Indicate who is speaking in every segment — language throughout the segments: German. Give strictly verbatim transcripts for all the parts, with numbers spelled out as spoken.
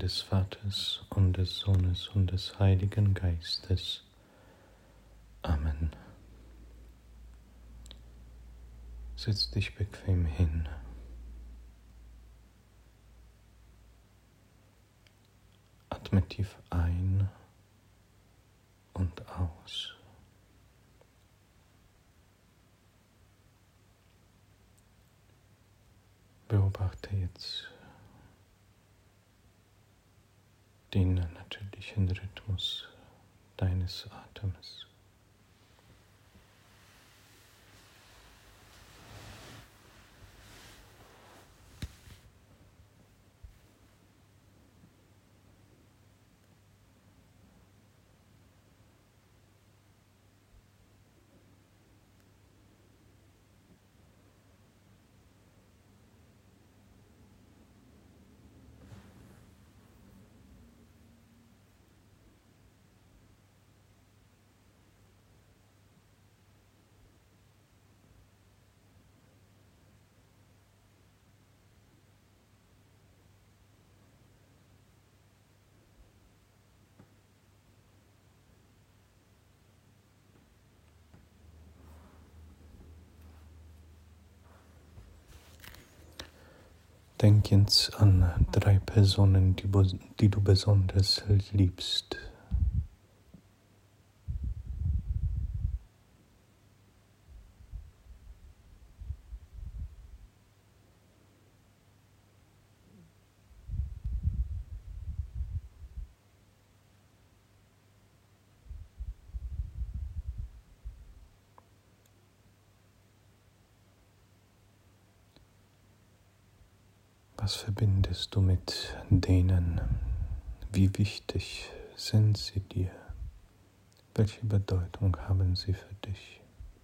Speaker 1: des Vaters und des Sohnes und des Heiligen Geistes. Amen. Setz dich bequem hin. Atme tief ein und aus. Beobachte jetzt den natürlichen Rhythmus deines Atems. Denk jetzt an drei Personen, die, die du besonders liebst. Was verbindest du mit denen? Wie wichtig sind sie dir? Welche Bedeutung haben sie für dich?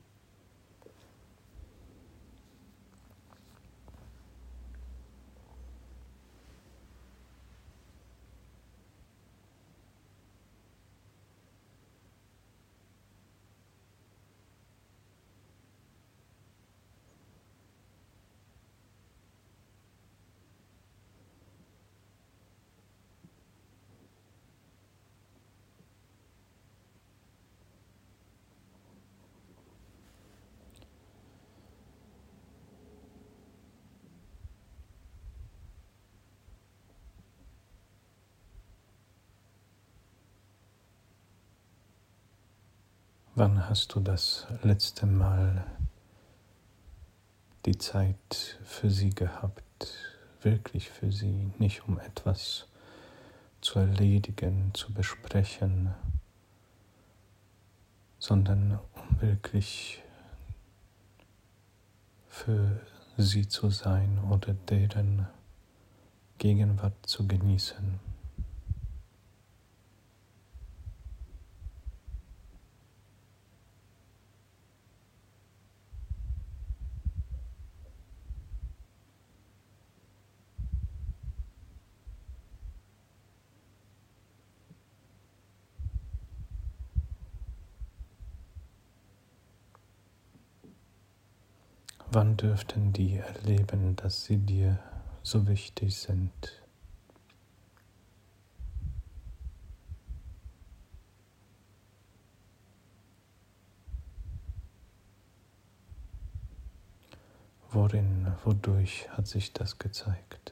Speaker 1: Wann hast du das letzte Mal die Zeit für sie gehabt, wirklich für sie, nicht um etwas zu erledigen, zu besprechen, sondern um wirklich für sie zu sein oder deren Gegenwart zu genießen? Wann dürften die erleben, dass sie dir so wichtig sind? Worin, wodurch hat sich das gezeigt?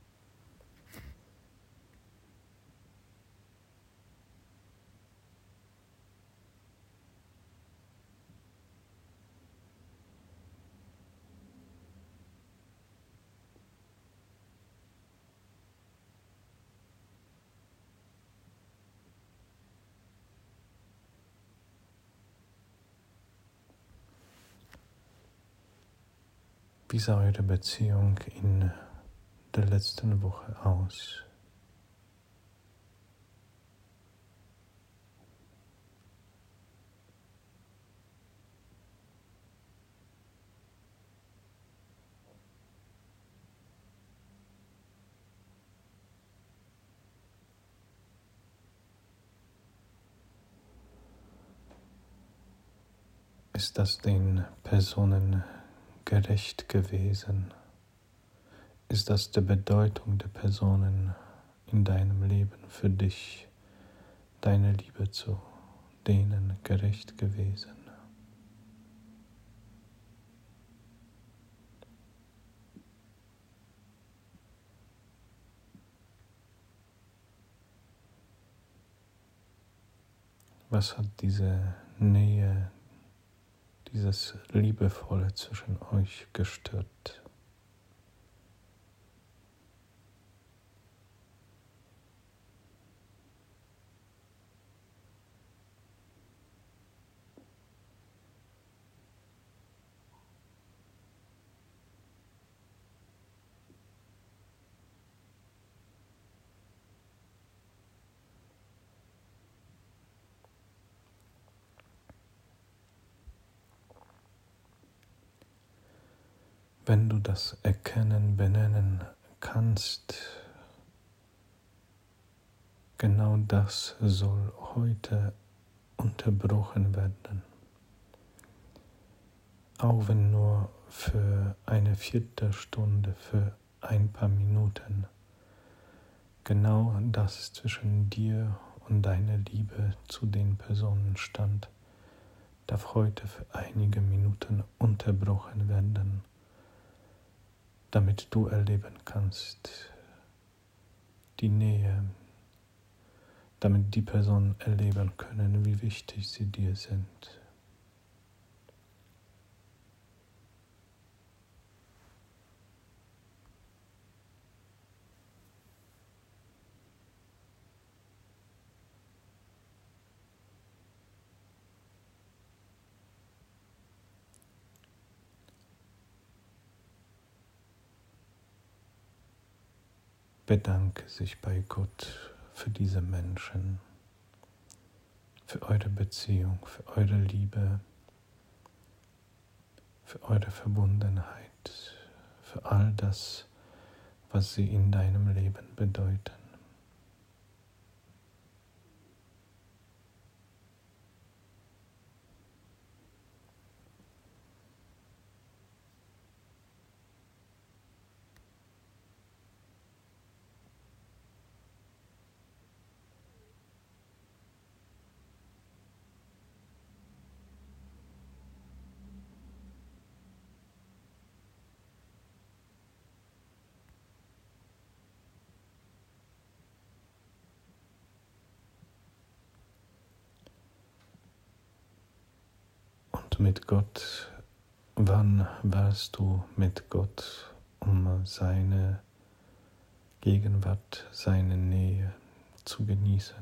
Speaker 1: Wie sah eure Beziehung in der letzten Woche aus? Ist das den Personen gerecht gewesen? Ist das der Bedeutung der Personen in deinem Leben für dich, deine Liebe zu denen gerecht gewesen? Was hat diese Nähe, dieses Liebevolle zwischen euch gestört? Wenn du das Erkennen, Benennen kannst, genau das soll heute unterbrochen werden. Auch wenn nur für eine Viertelstunde, für ein paar Minuten. Genau das zwischen dir und deiner Liebe zu den Personen stand, darf heute für einige Minuten unterbrochen werden, damit du erleben kannst die Nähe, damit die Personen erleben können, wie wichtig sie dir sind. Bedanke sich bei Gott für diese Menschen, für eure Beziehung, für eure Liebe, für eure Verbundenheit, für all das, was sie in deinem Leben bedeuten. Und mit Gott, wann warst du mit Gott, um seine Gegenwart, seine Nähe zu genießen,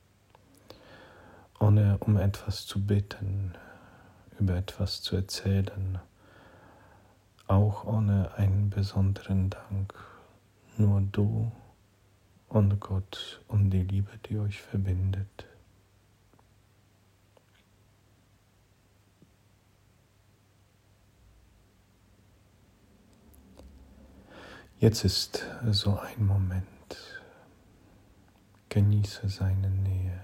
Speaker 1: ohne um etwas zu bitten, über etwas zu erzählen, auch ohne einen besonderen Dank, nur du und Gott und die Liebe, die euch verbindet. Jetzt ist so ein Moment. Genieße seine Nähe.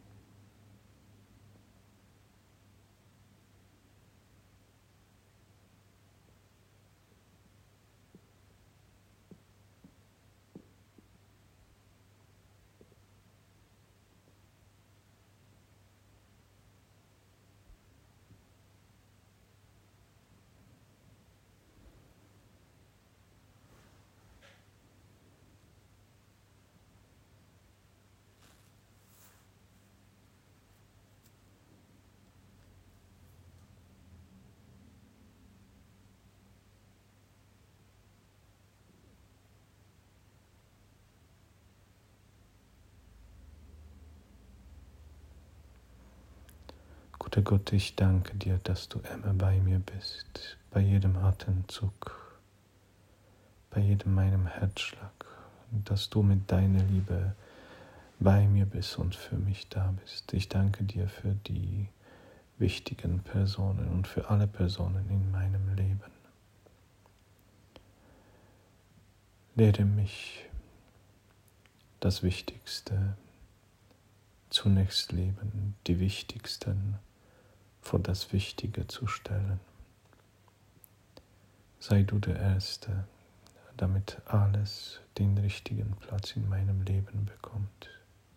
Speaker 1: Guter Gott, ich danke dir, dass du immer bei mir bist, bei jedem Atemzug, bei jedem meinem Herzschlag, und dass du mit deiner Liebe bei mir bist und für mich da bist. Ich danke dir für die wichtigen Personen und für alle Personen in meinem Leben. Lehre mich, das Wichtigste zunächst leben, die Wichtigsten vor das Wichtige zu stellen. Sei du der Erste, damit alles den richtigen Platz in meinem Leben bekommt,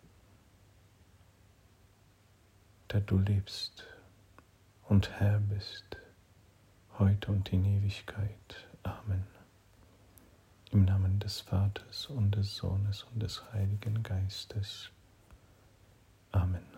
Speaker 1: da du lebst und Herr bist, heute und in Ewigkeit. Amen. Im Namen des Vaters und des Sohnes und des Heiligen Geistes. Amen.